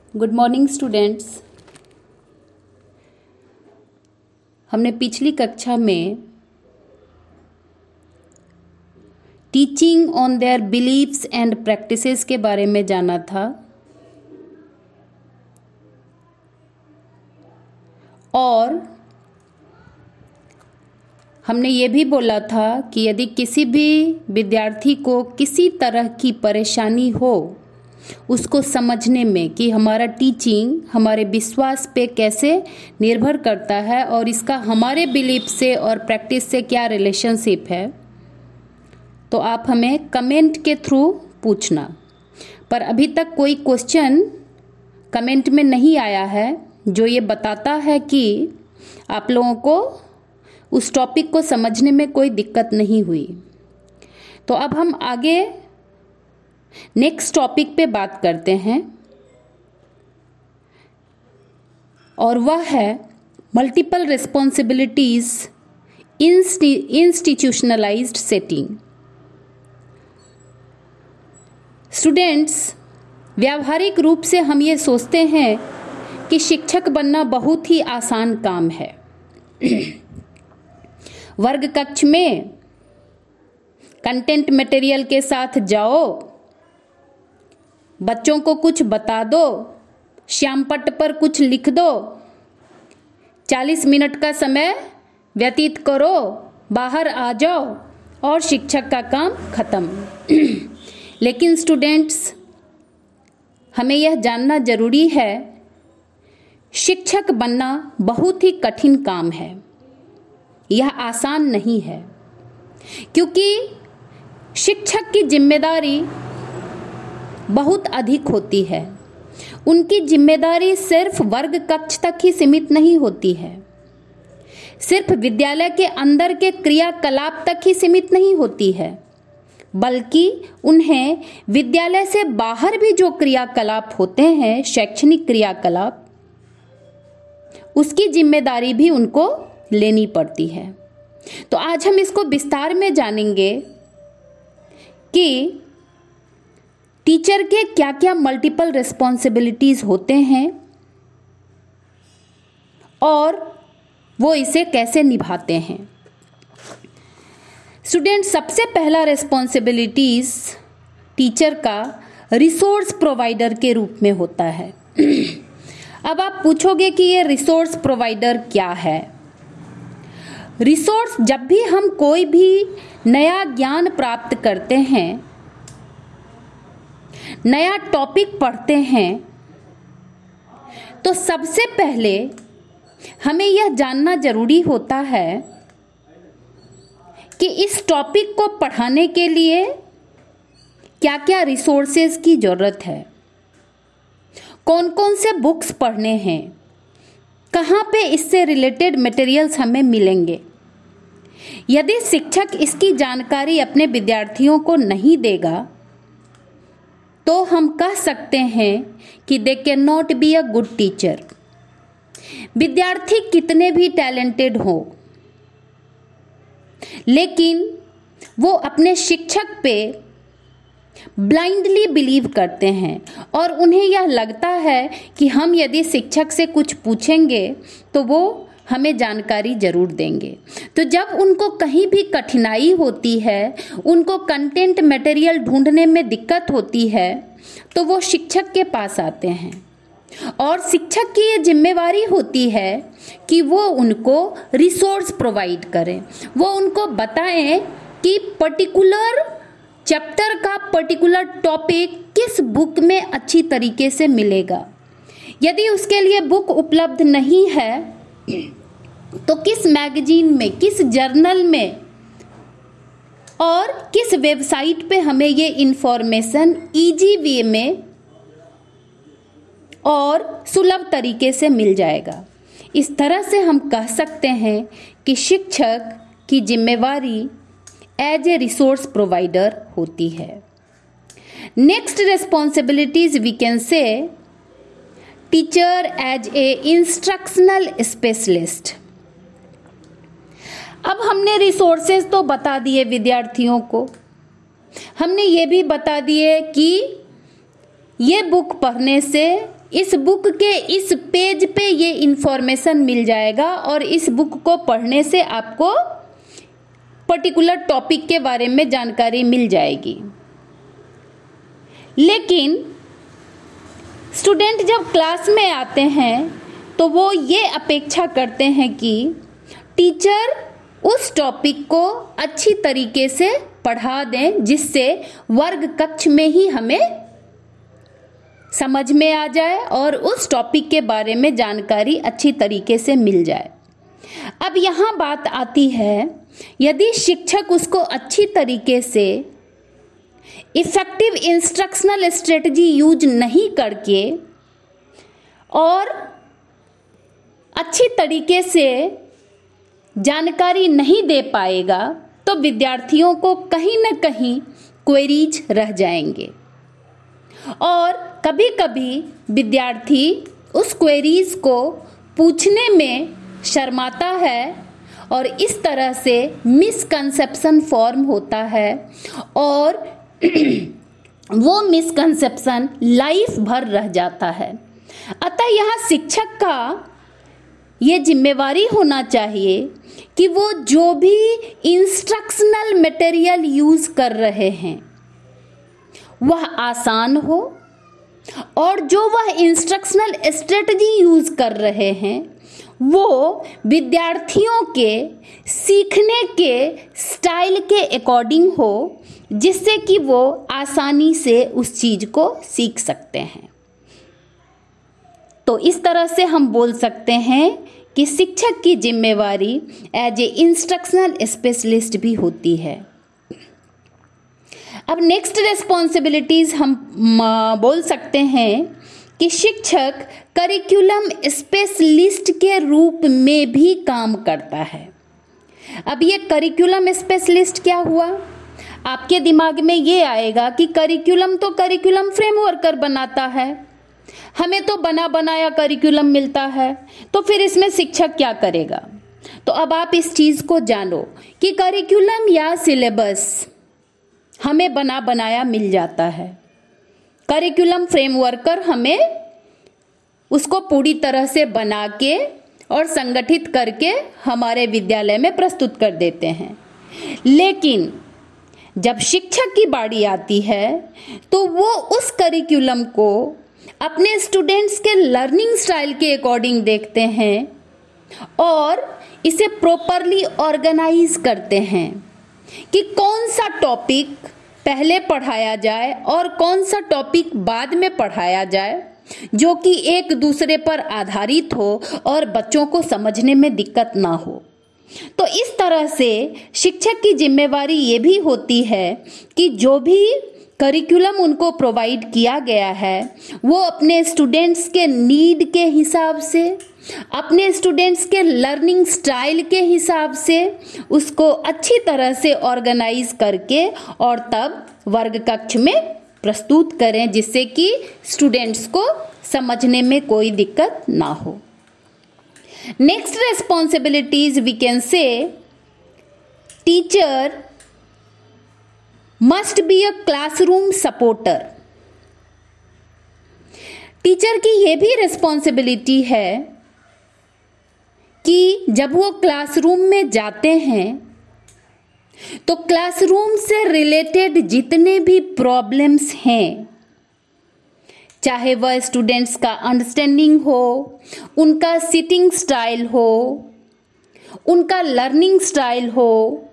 Good morning students. हमने पिछली कक्षा में teaching on their beliefs and practices के बारे में जाना था और हमने ये भी बोला था कि यदि किसी भी विद्यार्थी को किसी तरह की परेशानी हो उसको समझने में कि हमारा टीचिंग हमारे विश्वास पे कैसे निर्भर करता है और इसका हमारे बिलीफ से और प्रैक्टिस से क्या रिलेशनशिप है, तो आप हमें कमेंट के थ्रू पूछना। पर अभी तक कोई क्वेश्चन कमेंट में नहीं आया है जो ये बताता है कि आप लोगों को उस टॉपिक को समझने में कोई दिक्कत नहीं हुई। तो अब हम आगे नेक्स्ट टॉपिक पे बात करते हैं और वह है multiple responsibilities institutionalised setting. Students, व्यावहारिक रूप से हम ये सोचते हैं कि शिक्षक बनना बहुत ही आसान काम है। वर्ग कक्ष में कंटेंट मटेरियल के साथ जाओ, बच्चों को कुछ बता दो, श्यामपट्ट पर कुछ लिख दो, 40 मिनट का समय व्यतीत करो, बाहर आ जाओ और शिक्षक का काम खत्म। लेकिन स्टूडेंट्स, हमें यह जानना जरूरी है, शिक्षक बनना बहुत ही कठिन काम है, यह आसान नहीं है, क्योंकि शिक्षक की जिम्मेदारी बहुत अधिक होती है। उनकी जिम्मेदारी सिर्फ वर्ग कक्ष तक ही सीमित नहीं होती है, सिर्फ विद्यालय के अंदर के क्रियाकलाप तक ही सीमित नहीं होती है, बल्कि उन्हें विद्यालय से बाहर भी जो क्रियाकलाप होते हैं, शैक्षणिक क्रियाकलाप, उसकी जिम्मेदारी भी उनको लेनी पड़ती है। तो आज हम इसको विस्तार में जानेंगे कि टीचर के क्या क्या मल्टीपल रिस्पॉन्सिबिलिटीज होते हैं और वो इसे कैसे निभाते हैं। स्टूडेंट, सबसे पहला रिस्पॉन्सिबिलिटीज टीचर का रिसोर्स प्रोवाइडर के रूप में होता है। अब आप पूछोगे कि ये रिसोर्स प्रोवाइडर क्या है। रिसोर्स, जब भी हम कोई भी नया ज्ञान प्राप्त करते हैं, नया टॉपिक पढ़ते हैं, तो सबसे पहले हमें यह जानना जरूरी होता है कि इस टॉपिक को पढ़ाने के लिए क्या क्या रिसोर्सेज की जरूरत है, कौन कौन से बुक्स पढ़ने हैं, कहाँ पे इससे रिलेटेड मटेरियल्स हमें मिलेंगे। यदि शिक्षक इसकी जानकारी अपने विद्यार्थियों को नहीं देगा तो हम कह सकते हैं कि they can not be a good teacher. विद्यार्थी कितने भी टैलेंटेड हो, लेकिन वो अपने शिक्षक पे ब्लाइंडली बिलीव करते हैं और उन्हें यह लगता है कि हम यदि शिक्षक से कुछ पूछेंगे तो वो हमें जानकारी जरूर देंगे। तो जब उनको कहीं भी कठिनाई होती है, उनको कंटेंट मटेरियल ढूंढने में दिक्कत होती है, तो वो शिक्षक के पास आते हैं और शिक्षक की ये जिम्मेवारी होती है कि वो उनको रिसोर्स प्रोवाइड करें, वो उनको बताएं कि पर्टिकुलर चैप्टर का पर्टिकुलर टॉपिक किस बुक में अच्छी तरीके से मिलेगा। यदि उसके लिए बुक उपलब्ध नहीं है तो किस मैगजीन में, किस जर्नल में और किस वेबसाइट पे हमें ये इंफॉर्मेशन इजी वे में और सुलभ तरीके से मिल जाएगा। इस तरह से हम कह सकते हैं कि शिक्षक की जिम्मेवारी एज ए रिसोर्स प्रोवाइडर होती है। Next responsibilities we can say teacher as a instructional specialist. अब हमने रिसोर्सेज तो बता दिए विद्यार्थियों को, हमने ये भी बता दिए कि ये बुक पढ़ने से इस बुक के इस पेज पे ये इंफॉर्मेशन मिल जाएगा और इस बुक को पढ़ने से आपको पर्टिकुलर टॉपिक के बारे में जानकारी मिल जाएगी। लेकिन स्टूडेंट जब क्लास में आते हैं तो वो ये अपेक्षा करते हैं कि टीचर उस टॉपिक को अच्छी तरीके से पढ़ा दें, जिससे वर्ग कक्ष में ही हमें समझ में आ जाए और उस टॉपिक के बारे में जानकारी अच्छी तरीके से मिल जाए। अब यहाँ बात आती है, यदि शिक्षक उसको अच्छी तरीके से इफेक्टिव इंस्ट्रक्शनल स्ट्रेटजी यूज नहीं करके और अच्छी तरीके से जानकारी नहीं दे पाएगा तो विद्यार्थियों को कहीं ना कहीं क्वेरीज रह जाएंगे और कभी कभी विद्यार्थी उस क्वेरीज को पूछने में शर्माता है और इस तरह से मिसकंसेप्शन फॉर्म होता है और वो मिसकंसेप्शन लाइफ भर रह जाता है। अतः यहाँ शिक्षक का ये जिम्मेवारी होना चाहिए कि वो जो भी इंस्ट्रक्शनल मटेरियल यूज कर रहे हैं वह आसान हो और जो वह इंस्ट्रक्शनल स्ट्रेटजी यूज कर रहे हैं वो विद्यार्थियों के सीखने के स्टाइल के अकॉर्डिंग हो, जिससे कि वो आसानी से उस चीज को सीख सकते हैं। तो इस तरह से हम बोल सकते हैं कि शिक्षक की जिम्मेवारी एज ए इंस्ट्रक्शनल स्पेशलिस्ट भी होती है। अब नेक्स्ट रिस्पॉन्सिबिलिटीज हम बोल सकते हैं कि शिक्षक करिकुलम स्पेशलिस्ट के रूप में भी काम करता है। अब ये करिकुलम स्पेशलिस्ट क्या हुआ? आपके दिमाग में ये आएगा कि करिकुलम तो करिकुलम फ्रेमवर्कर बनाता है, हमें तो बना बनाया करिकुलम मिलता है, तो फिर इसमें शिक्षक क्या करेगा? तो अब आप इस चीज को जानो कि करिकुलम या सिलेबस हमें बना बनाया मिल जाता है, करिकुलम फ्रेमवर्कर हमें उसको पूरी तरह से बना के और संगठित करके हमारे विद्यालय में प्रस्तुत कर देते हैं। लेकिन जब शिक्षक की बारी आती है तो वो उस करिकुलम को अपने स्टूडेंट्स के लर्निंग स्टाइल के अकॉर्डिंग देखते हैं और इसे प्रॉपरली ऑर्गेनाइज करते हैं कि कौन सा टॉपिक पहले पढ़ाया जाए और कौन सा टॉपिक बाद में पढ़ाया जाए, जो कि एक दूसरे पर आधारित हो और बच्चों को समझने में दिक्कत ना हो। तो इस तरह से शिक्षक की जिम्मेवारी ये भी होती है कि जो भी करिकुलम उनको प्रोवाइड किया गया है वो अपने स्टूडेंट्स के नीड के हिसाब से, अपने स्टूडेंट्स के लर्निंग स्टाइल के हिसाब से उसको अच्छी तरह से ऑर्गेनाइज करके और तब वर्ग कक्ष में प्रस्तुत करें, जिससे कि स्टूडेंट्स को समझने में कोई दिक्कत ना हो। Next responsibilities we can say teacher must be a classroom supporter. Teacher की यह भी रिस्पॉन्सिबिलिटी है कि जब वो क्लासरूम में जाते हैं तो क्लासरूम से रिलेटेड जितने भी प्रॉब्लम्स हैं, चाहे वह स्टूडेंट्स का अंडरस्टैंडिंग हो, उनका सिटिंग स्टाइल हो, उनका लर्निंग स्टाइल हो,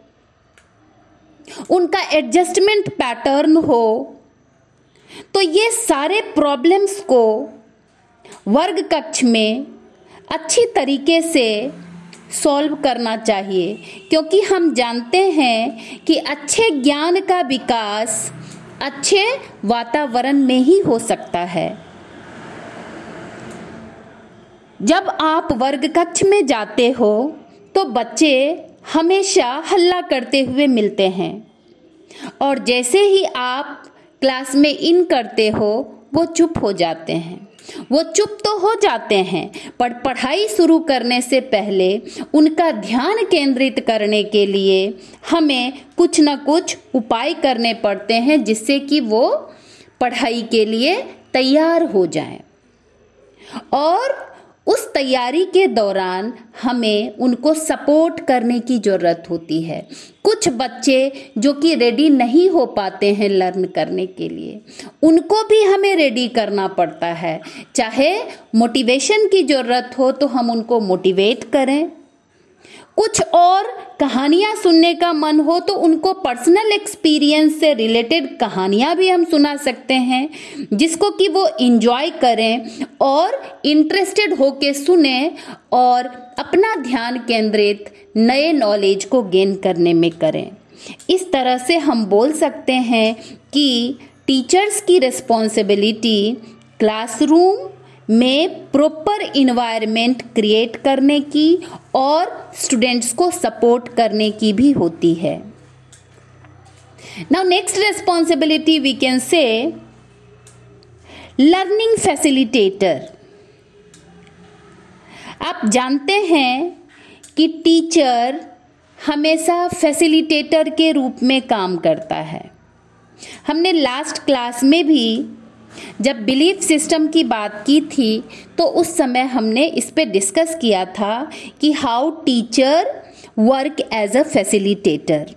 उनका एडजस्टमेंट पैटर्न हो, तो ये सारे प्रॉब्लम्स को वर्ग कक्ष में अच्छी तरीके से सॉल्व करना चाहिए, क्योंकि हम जानते हैं कि अच्छे ज्ञान का विकास अच्छे वातावरण में ही हो सकता है। जब आप वर्ग कक्ष में जाते हो तो बच्चे हमेशा हल्ला करते हुए मिलते हैं और जैसे ही आप क्लास में इन करते हो वो चुप हो जाते हैं। वो चुप तो हो जाते हैं पर पढ़ाई शुरू करने से पहले उनका ध्यान केंद्रित करने के लिए हमें कुछ न कुछ उपाय करने पड़ते हैं, जिससे कि वो पढ़ाई के लिए तैयार हो जाएं। और उस तैयारी के दौरान हमें उनको सपोर्ट करने की ज़रूरत होती है। कुछ बच्चे जो कि रेडी नहीं हो पाते हैं लर्न करने के लिए, उनको भी हमें रेडी करना पड़ता है। चाहे मोटिवेशन की ज़रूरत हो तो हम उनको मोटिवेट करें, कुछ और कहानियाँ सुनने का मन हो तो उनको पर्सनल एक्सपीरियंस से रिलेटेड कहानियाँ भी हम सुना सकते हैं, जिसको कि वो इंजॉय करें और इंटरेस्टेड होके सुने और अपना ध्यान केंद्रित नए नॉलेज को गेन करने में करें। इस तरह से हम बोल सकते हैं कि टीचर्स की रिस्पॉन्सिबिलिटी क्लासरूम में प्रॉपर इन्वायरमेंट क्रिएट करने की और स्टूडेंट्स को सपोर्ट करने की भी होती है। Now next responsibility we can say learning facilitator. आप जानते हैं कि टीचर हमेशा फैसिलिटेटर के रूप में काम करता है। हमने लास्ट क्लास में भी जब बिलीफ सिस्टम की बात की थी तो उस समय हमने इस पे डिस्कस किया था कि how teacher work as a facilitator.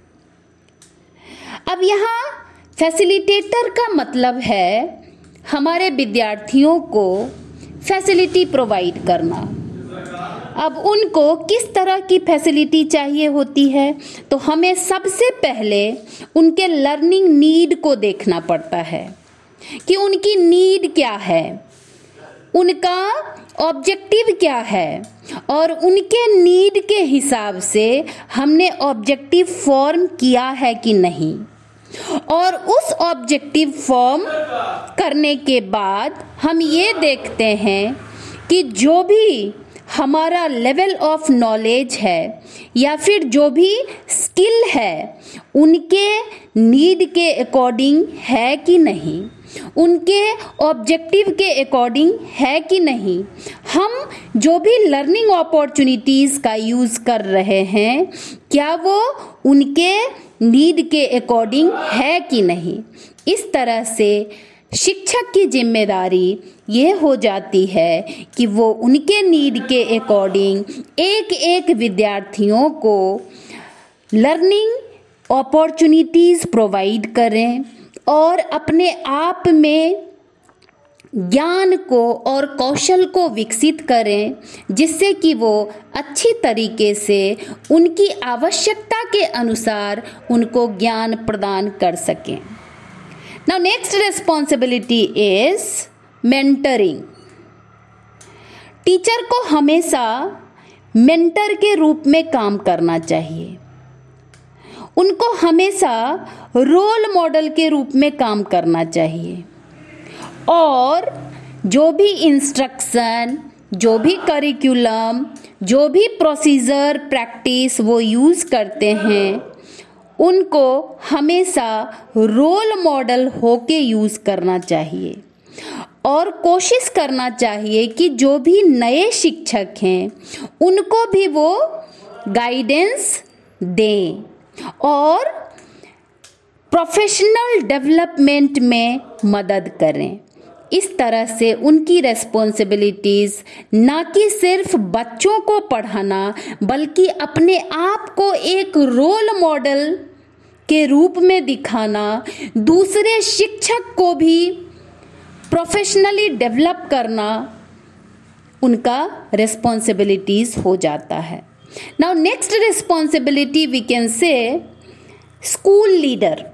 अब यहाँ फैसिलिटेटर का मतलब है हमारे विद्यार्थियों को फैसिलिटी प्रोवाइड करना। अब उनको किस तरह की फैसिलिटी चाहिए होती है, तो हमें सबसे पहले उनके लर्निंग नीड को देखना पड़ता है कि उनकी नीड क्या है, उनका ऑब्जेक्टिव क्या है, और उनके नीड के हिसाब से हमने ऑब्जेक्टिव फॉर्म किया है कि नहीं। और उस ऑब्जेक्टिव फॉर्म करने के बाद हम ये देखते हैं कि जो भी हमारा लेवल ऑफ नॉलेज है या फिर जो भी स्किल है उनके नीड के अकॉर्डिंग है कि नहीं, उनके ऑब्जेक्टिव के अकॉर्डिंग है कि नहीं। हम जो भी लर्निंग अपॉर्चुनिटीज़ का यूज़ कर रहे हैं क्या वो उनके नीड के अकॉर्डिंग है कि नहीं। इस तरह से शिक्षक की जिम्मेदारी ये हो जाती है कि वो उनके नीड के अकॉर्डिंग एक एक विद्यार्थियों को लर्निंग अपॉर्चुनिटीज़ प्रोवाइड करें और अपने आप में ज्ञान को और कौशल को विकसित करें, जिससे कि वो अच्छी तरीके से उनकी आवश्यकता के अनुसार उनको ज्ञान प्रदान कर सकें। Now next responsibility is mentoring. Teacher को हमेशा मेंटर के रूप में काम करना चाहिए, उनको हमेशा रोल मॉडल के रूप में काम करना चाहिए और जो भी इंस्ट्रक्शन, जो भी करिकुलम, जो भी प्रोसीजर प्रैक्टिस वो यूज़ करते हैं उनको हमेशा रोल मॉडल होके यूज़ करना चाहिए और कोशिश करना चाहिए कि जो भी नए शिक्षक हैं उनको भी वो गाइडेंस दें और प्रोफेशनल डेवलपमेंट में मदद करें। इस तरह से उनकी रेस्पॉन्सिबिलिटीज़ ना कि सिर्फ बच्चों को पढ़ाना बल्कि अपने आप को एक रोल मॉडल के रूप में दिखाना, दूसरे शिक्षक को भी प्रोफेशनली डेवलप करना उनका रेस्पॉन्सिबिलिटीज़ हो जाता है। Now next responsibility we can say school leader.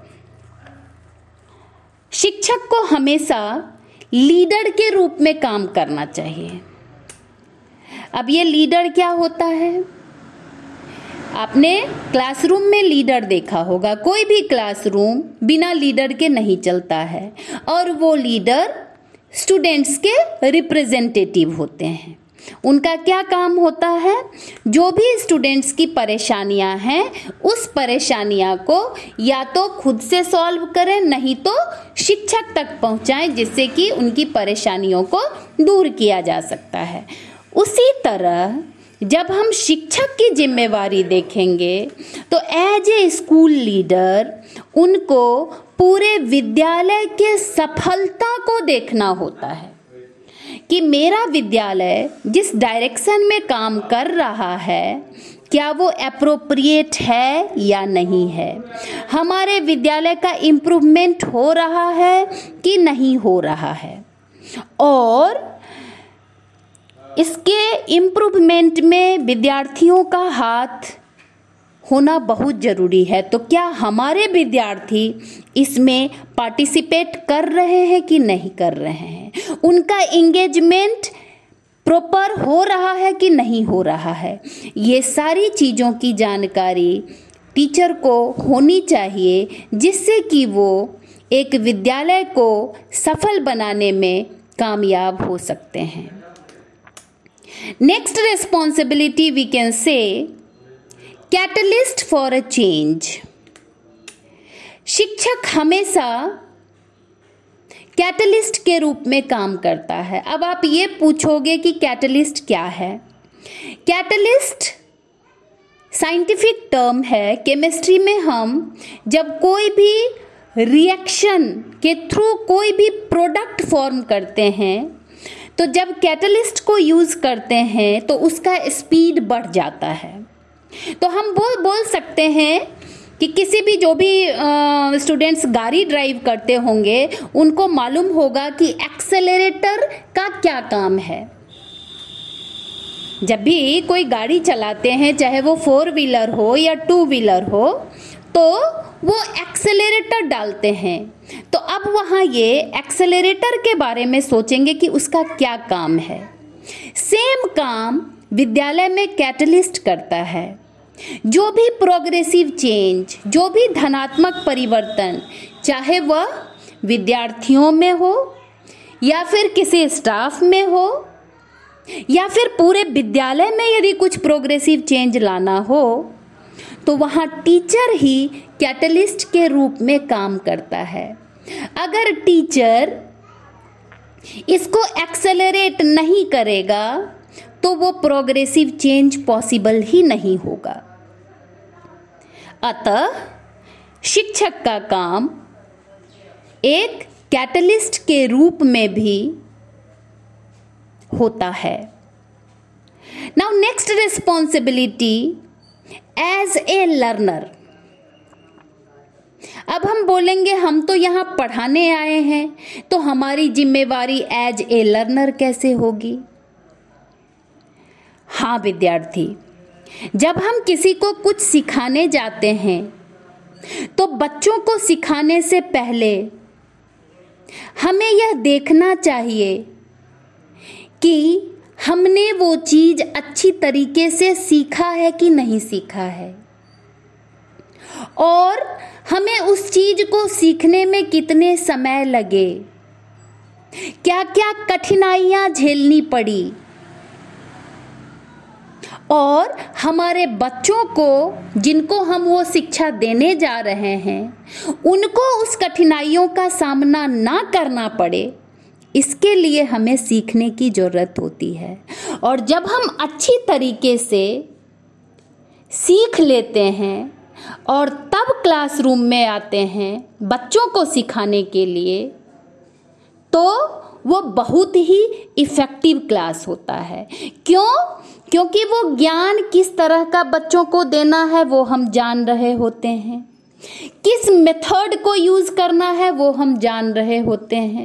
शिक्षक को हमेशा लीडर के रूप में काम करना चाहिए। अब ये लीडर क्या होता है? आपने क्लासरूम में लीडर देखा होगा। कोई भी क्लासरूम बिना लीडर के नहीं चलता है और वो लीडर स्टूडेंट्स के रिप्रेजेंटेटिव होते हैं। उनका क्या काम होता है? जो भी स्टूडेंट्स की परेशानियां हैं उस परेशानियां को या तो खुद से सॉल्व करें, नहीं तो शिक्षक तक पहुंचाएं, जिससे कि उनकी परेशानियों को दूर किया जा सकता है। उसी तरह जब हम शिक्षक की जिम्मेवारी देखेंगे तो एज ए स्कूल लीडर उनको पूरे विद्यालय के सफलता को देखना होता है कि मेरा विद्यालय जिस डायरेक्शन में काम कर रहा है क्या वो एप्रोप्रिएट है या नहीं है, हमारे विद्यालय का इम्प्रूवमेंट हो रहा है कि नहीं हो रहा है, और इसके इम्प्रूवमेंट में विद्यार्थियों का हाथ होना बहुत ज़रूरी है। तो क्या हमारे विद्यार्थी इसमें पार्टिसिपेट कर रहे हैं कि नहीं कर रहे हैं, उनका एंगेजमेंट प्रॉपर हो रहा है कि नहीं हो रहा है, ये सारी चीज़ों की जानकारी टीचर को होनी चाहिए, जिससे कि वो एक विद्यालय को सफल बनाने में कामयाब हो सकते हैं। Next responsibility we can say catalyst for a change. शिक्षक हमेशा कैटलिस्ट के रूप में काम करता है। अब आप ये पूछोगे कि कैटलिस्ट क्या है। कैटलिस्ट साइंटिफिक टर्म है। केमिस्ट्री में हम जब कोई भी रिएक्शन के थ्रू कोई भी प्रोडक्ट फॉर्म करते हैं, तो जब कैटलिस्ट को यूज़ करते हैं तो उसका स्पीड बढ़ जाता है। तो हम बोल सकते हैं कि किसी भी जो भी स्टूडेंट्स गाड़ी ड्राइव करते होंगे उनको मालूम होगा कि एक्सेलरेटर का क्या काम है। जब भी कोई गाड़ी चलाते हैं, चाहे वो 4 व्हीलर हो या 2 व्हीलर हो, तो वो एक्सेलरेटर डालते हैं। तो अब वहाँ ये एक्सेलरेटर के बारे में सोचेंगे कि उसका क्या काम है। सेम काम विद्यालय में कैटलिस्ट करता है। जो भी प्रोग्रेसिव चेंज, जो भी धनात्मक परिवर्तन, चाहे वह विद्यार्थियों में हो या फिर किसी स्टाफ में हो या फिर पूरे विद्यालय में यदि कुछ प्रोग्रेसिव चेंज लाना हो, तो वहाँ टीचर ही कैटलिस्ट के रूप में काम करता है। अगर टीचर इसको एक्सेलरेट नहीं करेगा तो वो प्रोग्रेसिव चेंज पॉसिबल ही नहीं होगा। अतः शिक्षक का काम एक कैटलिस्ट के रूप में भी होता है। Now next responsibility as a learner. अब हम बोलेंगे हम तो यहाँ पढ़ाने आए हैं, तो हमारी जिम्मेवारी एज ए लर्नर कैसे होगी। हाँ विद्यार्थी, जब हम किसी को कुछ सिखाने जाते हैं तो बच्चों को सिखाने से पहले हमें यह देखना चाहिए कि हमने वो चीज़ अच्छी तरीके से सीखा है कि नहीं सीखा है, और हमें उस चीज़ को सीखने में कितने समय लगे, क्या क्या कठिनाइयाँ झेलनी पड़ी, और हमारे बच्चों को जिनको हम वो शिक्षा देने जा रहे हैं उनको उस कठिनाइयों का सामना ना करना पड़े, इसके लिए हमें सीखने की ज़रूरत होती है। और जब हम अच्छी तरीके से सीख लेते हैं और तब क्लासरूम में आते हैं बच्चों को सिखाने के लिए, तो वो बहुत ही इफ़ेक्टिव क्लास होता है। क्योंकि वो ज्ञान किस तरह का बच्चों को देना है वो हम जान रहे होते हैं, किस मेथड को यूज़ करना है वो हम जान रहे होते हैं,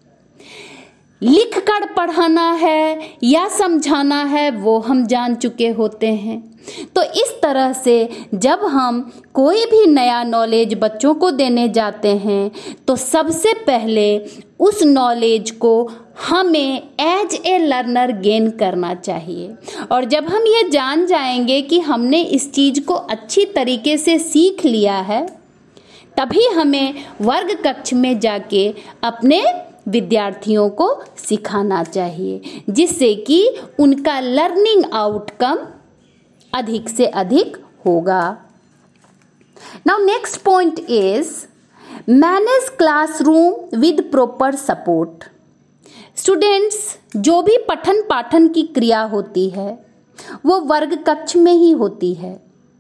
लिख कर पढ़ाना है या समझाना है वो हम जान चुके होते हैं। तो इस तरह से जब हम कोई भी नया नॉलेज बच्चों को देने जाते हैं तो सबसे पहले उस नॉलेज को हमें एज ए लर्नर गेन करना चाहिए। और जब हम ये जान जाएंगे कि हमने इस चीज़ को अच्छी तरीके से सीख लिया है, तभी हमें वर्ग कक्ष में जाके अपने विद्यार्थियों को सिखाना चाहिए, जिससे कि उनका लर्निंग आउटकम अधिक से अधिक होगा। Now next point is manage classroom with proper support. Students, जो भी पठन पाठन की क्रिया होती है वो वर्ग कक्ष में ही होती है,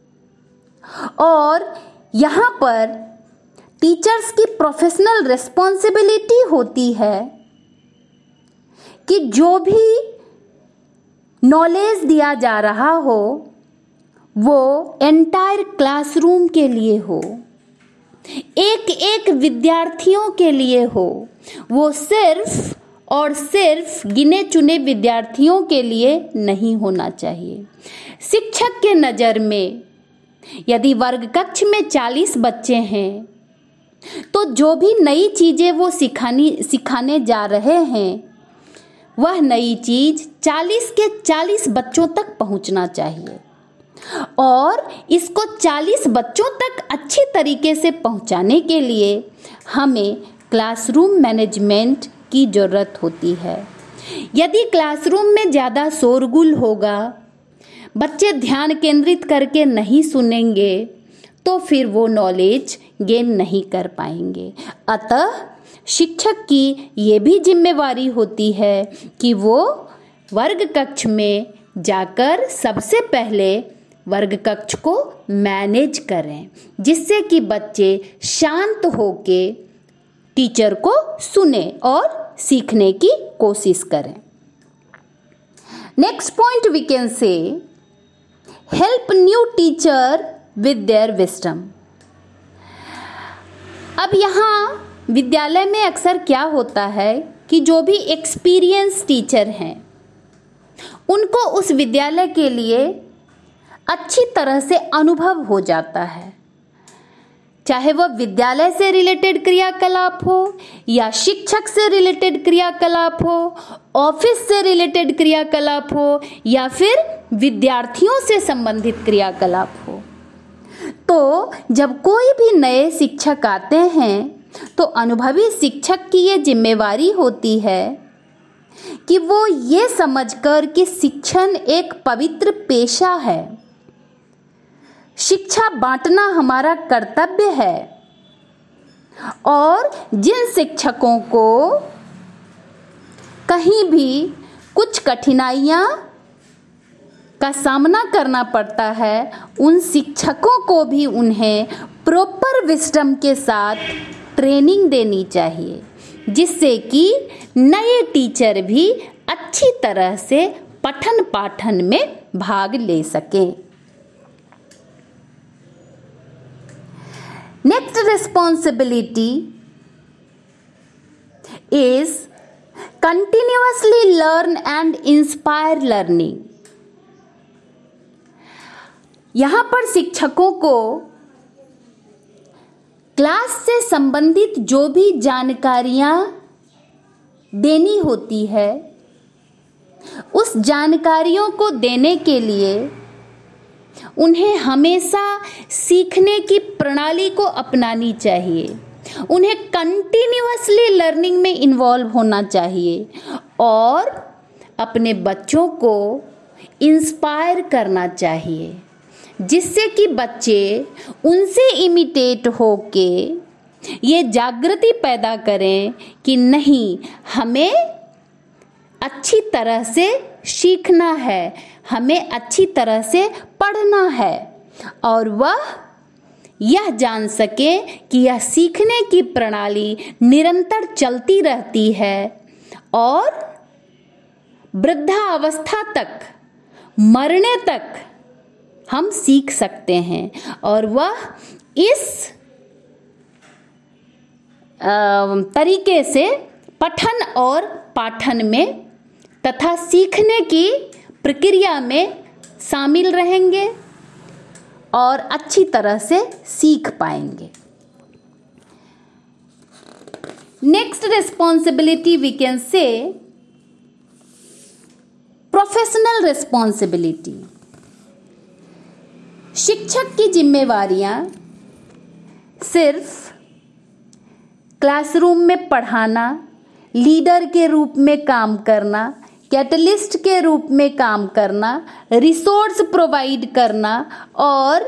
और यहाँ पर टीचर्स की प्रोफेशनल रिस्पॉन्सिबिलिटी होती है कि जो भी नॉलेज दिया जा रहा हो वो एंटायर क्लासरूम के लिए हो, एक एक विद्यार्थियों के लिए हो, वो सिर्फ और सिर्फ गिने चुने विद्यार्थियों के लिए नहीं होना चाहिए। शिक्षक के नज़र में यदि वर्ग कक्ष में 40 बच्चे हैं तो जो भी नई चीज़ें वो सिखाने जा रहे हैं वह नई चीज़ 40 के 40 बच्चों तक पहुंचना चाहिए और इसको 40 बच्चों तक अच्छी तरीके से पहुंचाने के लिए हमें क्लासरूम मैनेजमेंट की ज़रूरत होती है। यदि क्लासरूम में ज़्यादा शोरगुल होगा, बच्चे ध्यान केंद्रित करके नहीं सुनेंगे तो फिर वो नॉलेज गेन नहीं कर पाएंगे। अतः शिक्षक की ये भी जिम्मेवारी होती है कि वो वर्ग कक्ष में जाकर सबसे पहले वर्ग कक्ष को मैनेज करें, जिससे कि बच्चे शांत होके टीचर को सुने और सीखने की कोशिश करें। Next point we can say help new teacher with their wisdom. अब यहाँ विद्यालय में अक्सर क्या होता है कि जो भी एक्सपीरियंस टीचर हैं उनको उस विद्यालय के लिए अच्छी तरह से अनुभव हो जाता है, चाहे वह विद्यालय से रिलेटेड क्रियाकलाप हो या शिक्षक से रिलेटेड क्रियाकलाप हो, ऑफिस से रिलेटेड क्रियाकलाप हो या फिर विद्यार्थियों से संबंधित क्रियाकलाप हो। तो जब कोई भी नए शिक्षक आते हैं तो अनुभवी शिक्षक की ये जिम्मेवारी होती है कि वो ये समझकर कि शिक्षण एक पवित्र पेशा है, शिक्षा बांटना हमारा कर्तव्य है और जिन शिक्षकों को कहीं भी कुछ कठिनाइयाँ का सामना करना पड़ता है उन शिक्षकों को भी उन्हें प्रॉपर विजडम के साथ ट्रेनिंग देनी चाहिए, जिससे कि नए टीचर भी अच्छी तरह से पठन पाठन में भाग ले सकें। Next responsibility is continuously learn and inspire learning. यहाँ पर शिक्षकों को क्लास से संबंधित जो भी जानकारियाँ देनी होती है उस जानकारियों को देने के लिए उन्हें हमेशा सीखने की प्रणाली को अपनानी चाहिए, उन्हें कंटिन्यूअसली लर्निंग में इन्वॉल्व होना चाहिए और अपने बच्चों को इंस्पायर करना चाहिए, जिससे कि बच्चे उनसे इमिटेट होके ये जागृति पैदा करें कि नहीं, हमें अच्छी तरह से सीखना है, हमें अच्छी तरह से पढ़ना है और वह यह जान सके कि यह सीखने की प्रणाली निरंतर चलती रहती है और वृद्धावस्था तक, मरने तक हम सीख सकते हैं और वह इस तरीके से पठन और पाठन में तथा सीखने की प्रक्रिया में शामिल रहेंगे और अच्छी तरह से सीख पाएंगे। Next responsibility we can say professional responsibility. शिक्षक की जिम्मेवारियां सिर्फ क्लासरूम में पढ़ाना, लीडर के रूप में काम करना, कैटलिस्ट के रूप में काम करना, रिसोर्स प्रोवाइड करना और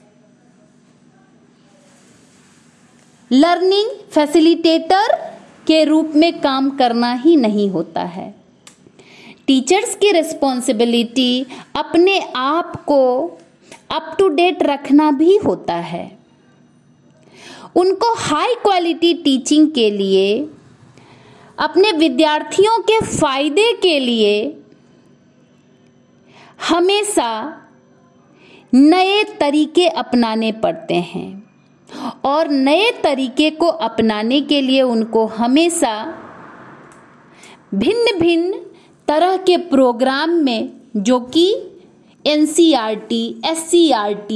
लर्निंग फैसिलिटेटर के रूप में काम करना ही नहीं होता है। टीचर्स की रिस्पॉन्सिबिलिटी अपने आप को अप टू डेट रखना भी होता है। उनको हाई क्वालिटी टीचिंग के लिए अपने विद्यार्थियों के फायदे के लिए हमेशा नए तरीके अपनाने पड़ते हैं और नए तरीके को अपनाने के लिए उनको हमेशा भिन्न भिन्न तरह के प्रोग्राम में, जो कि NCERT, SCERT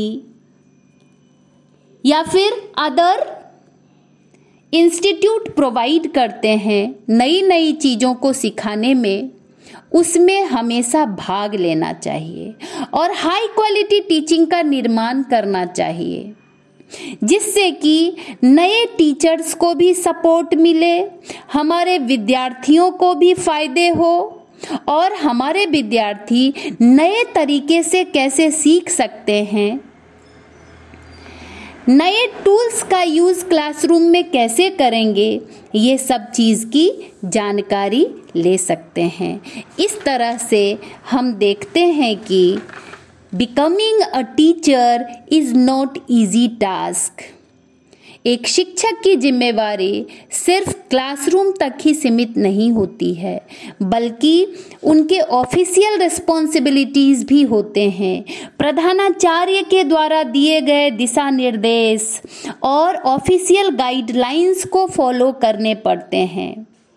या फिर अदर इंस्टीट्यूट प्रोवाइड करते हैं नई नई चीज़ों को सिखाने में, उसमें हमेशा भाग लेना चाहिए और हाई क्वालिटी टीचिंग का निर्माण करना चाहिए, जिससे कि नए टीचर्स को भी सपोर्ट मिले, हमारे विद्यार्थियों को भी फायदे हो और हमारे विद्यार्थी नए तरीके से कैसे सीख सकते हैं, नए टूल्स का यूज़ क्लासरूम में कैसे करेंगे, ये सब चीज़ की जानकारी ले सकते हैं। इस तरह से हम देखते हैं कि becoming a teacher is not easy task. एक शिक्षक की जिम्मेवारी सिर्फ क्लासरूम तक ही सीमित नहीं होती है, बल्कि उनके ऑफिशियल रिस्पॉन्सिबिलिटीज़ भी होते हैं। प्रधानाचार्य के द्वारा दिए गए दिशा निर्देश और ऑफिशियल गाइडलाइंस को फॉलो करने पड़ते हैं।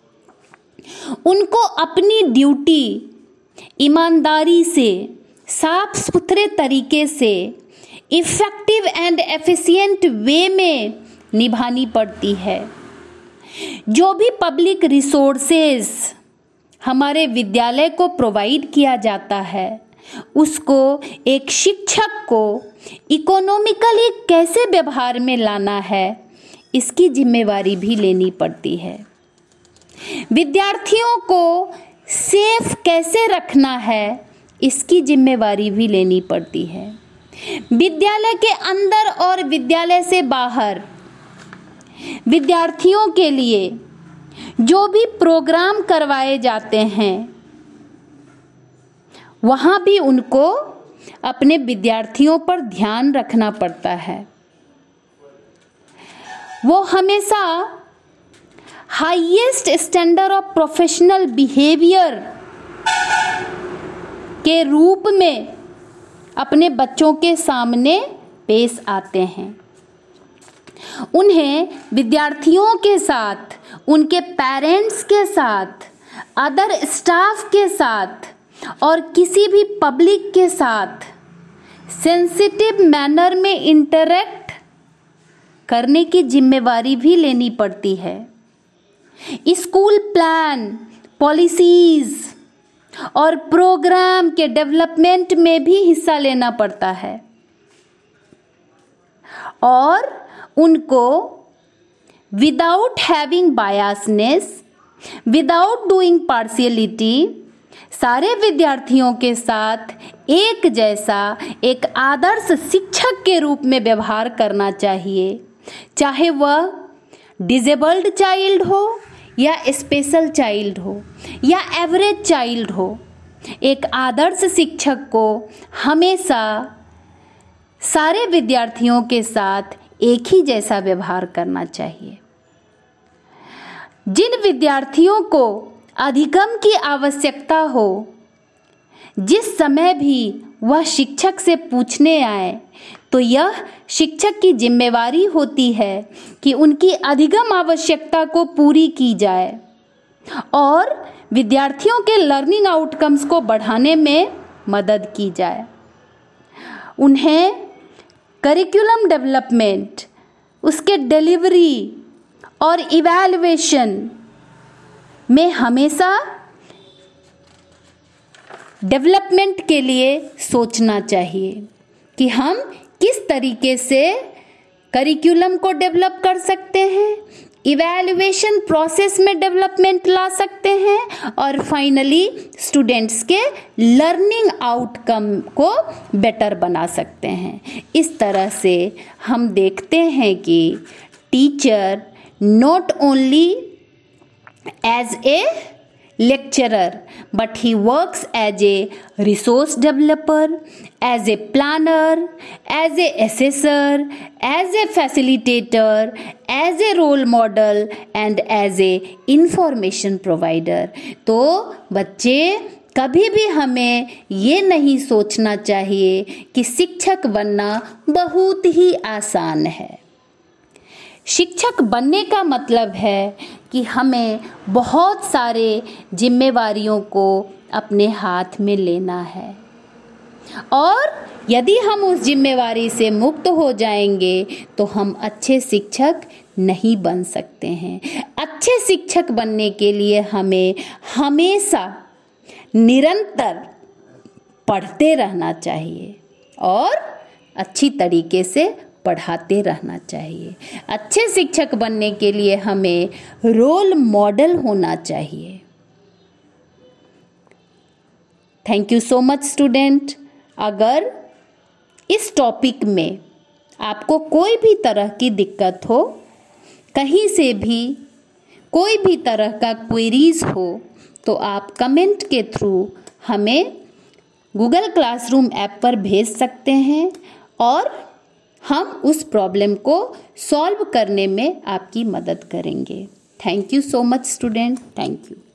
उनको अपनी ड्यूटी ईमानदारी से, साफ सुथरे तरीके से, इफ़ेक्टिव एंड एफिशिएंट वे में निभानी पड़ती है। जो भी पब्लिक रिसोर्सेज हमारे विद्यालय को प्रोवाइड किया जाता है, उसको एक शिक्षक को इकोनॉमिकली कैसे व्यवहार में लाना है, इसकी जिम्मेवारी भी लेनी पड़ती है। विद्यार्थियों को सेफ कैसे रखना है, इसकी जिम्मेवारी भी लेनी पड़ती है। विद्यालय के अंदर और विद्यालय से बाहर विद्यार्थियों के लिए जो भी प्रोग्राम करवाए जाते हैं, वहाँ भी उनको अपने विद्यार्थियों पर ध्यान रखना पड़ता है। वो हमेशा highest standard of professional behaviour के रूप में अपने बच्चों के सामने पेश आते हैं। उन्हें विद्यार्थियों के साथ, उनके पेरेंट्स के साथ, अदर स्टाफ के साथ और किसी भी पब्लिक के साथ सेंसिटिव मैनर में इंटरेक्ट करने की जिम्मेवारी भी लेनी पड़ती है। स्कूल प्लान, पॉलिसीज और प्रोग्राम के डेवलपमेंट में भी हिस्सा लेना पड़ता है और उनको without having biasness, without doing partiality, सारे विद्यार्थियों के साथ एक जैसा, एक आदर्श शिक्षक के रूप में व्यवहार करना चाहिए, चाहे वह डिसेबल्ड चाइल्ड हो या स्पेशल चाइल्ड हो या एवरेज चाइल्ड हो। एक आदर्श शिक्षक को हमेशा सारे विद्यार्थियों के साथ एक ही जैसा व्यवहार करना चाहिए। जिन विद्यार्थियों को अधिगम की आवश्यकता हो, जिस समय भी वह शिक्षक से पूछने आए, तो यह शिक्षक की जिम्मेवारी होती है कि उनकी अधिगम आवश्यकता को पूरी की जाए और विद्यार्थियों के लर्निंग आउटकम्स को बढ़ाने में मदद की जाए। उन्हें करिकुलम डेवलपमेंट, उसके डिलीवरी और इवैल्यूएशन में हमेशा डेवलपमेंट के लिए सोचना चाहिए कि हम किस तरीके से करिकुलम को डेवलप कर सकते हैं, इवैल्यूएशन प्रोसेस में डेवलपमेंट ला सकते हैं और फाइनली स्टूडेंट्स के लर्निंग आउटकम को बेटर बना सकते हैं। इस तरह से हम देखते हैं कि teacher not only as a lecturer, but he works as a resource developer, as a planner, as a assessor, as a facilitator, as a role model and as a information provider. तो बच्चे कभी भी हमें ये नहीं सोचना चाहिए कि शिक्षक बनना बहुत ही आसान है। शिक्षक बनने का मतलब है कि हमें बहुत सारे जिम्मेवारियों को अपने हाथ में लेना है और यदि हम उस जिम्मेवारी से मुक्त हो जाएंगे तो हम अच्छे शिक्षक नहीं बन सकते हैं। अच्छे शिक्षक बनने के लिए हमें हमेशा निरंतर पढ़ते रहना चाहिए और अच्छी तरीके से पढ़ाते रहना चाहिए। अच्छे शिक्षक बनने के लिए हमें रोल मॉडल होना चाहिए। Thank you so much student. अगर इस टॉपिक में आपको कोई भी तरह की दिक्कत हो, कहीं से भी कोई भी तरह का क्वेरीज हो तो आप कमेंट के थ्रू हमें गूगल क्लासरूम ऐप पर भेज सकते हैं और हम उस प्रॉब्लम को सॉल्व करने में आपकी मदद करेंगे। Thank you so much student. Thank you.